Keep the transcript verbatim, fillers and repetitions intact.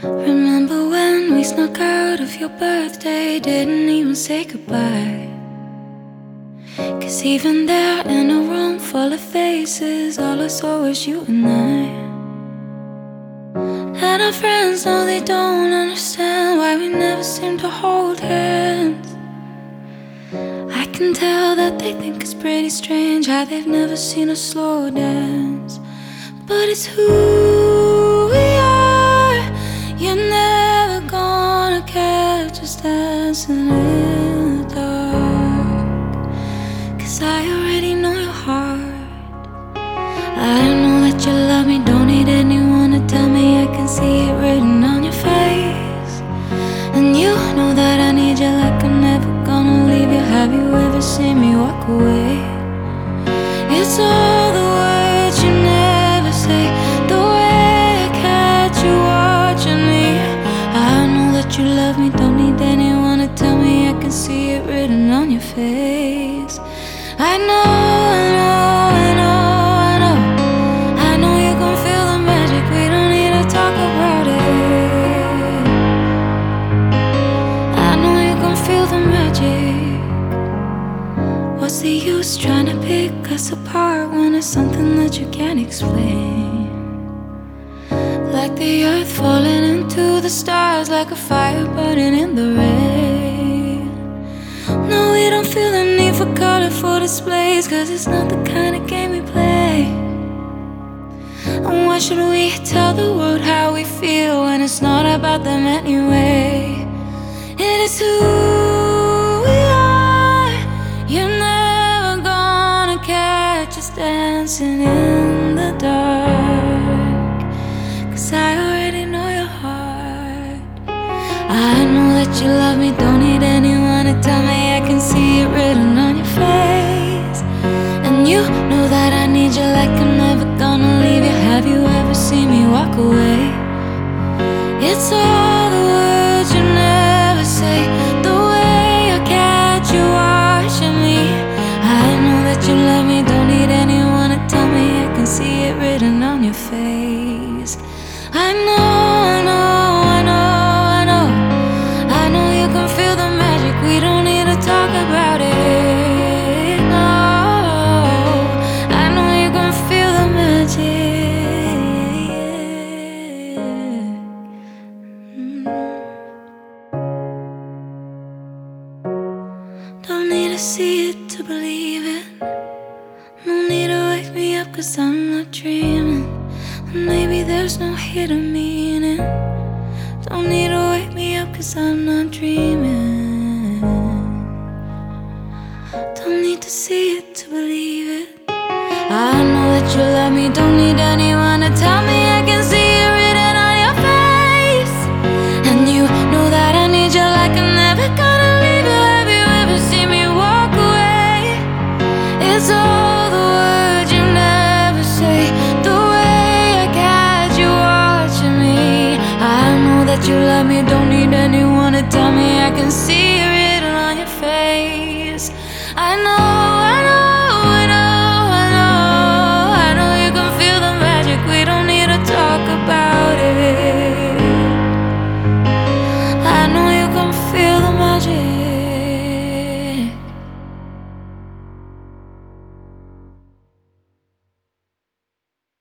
Remember when we snuck out of your birthday, didn't even say goodbye? 'Cause even there in a room full of faces, all I saw was you and I. And our friends know they don't understand why we never seem to hold hands. I can tell that they think it's pretty strange how they've never seen us slow dance. But it's who we are. You're never gonna catch us dancing in the dark, 'cause I already know your heart. I know that you love me, don't need anyone to tell me. I can see it written on your face. And you know that I need you like I'm never gonna leave you. Have you ever seen me walk away? It's all the words you never say, the way I catch you watching me. I know that you love me, don't need anyone to tell me. I can see it written on your face. I know, I know, I know, I know. I know you gon' feel the magic, we don't need to talk about it. I know you gon' feel the magic. What's the use trying to pick us apart when it's something that you can't explain? Like the earth falling into the stars, like a fire burning in the rain. No, we don't feel the need for colorful displays, 'cause it's not the kind of game we play. And why should we tell the world how we feel when it's not about them anyway? It is who we are. You're never gonna catch us dancing in the dark, 'cause I already know your heart. I know that you love me, don't need anyone to tell me. I can see it written on your face. And you know that I need you like I'm never gonna leave you. Have you ever seen me walk away? It's all the words you never say, the way I catch you watching me. I know that you love me, don't need anyone to tell me. I can see it written on your face. I know, I know, I know, I know. I know you can feel the magic, we don't need to talk about it. No, I know you can feel the magic. Mm. Don't need to see it to believe it. No need to wake me up, 'cause I'm not dreaming. Maybe there's no hidden meaning. Don't need to wake me up, 'cause I'm not dreaming. Don't need to see it to believe it. I know that you love me, don't need anyone to tell me. I can see it written on your face. And you know that I need you like I'm never gonna leave you. Have you ever seen me walk away? It's all the words you never say, the way I catch you watching me. I know that you love me, don't need anyone to tell me. I can see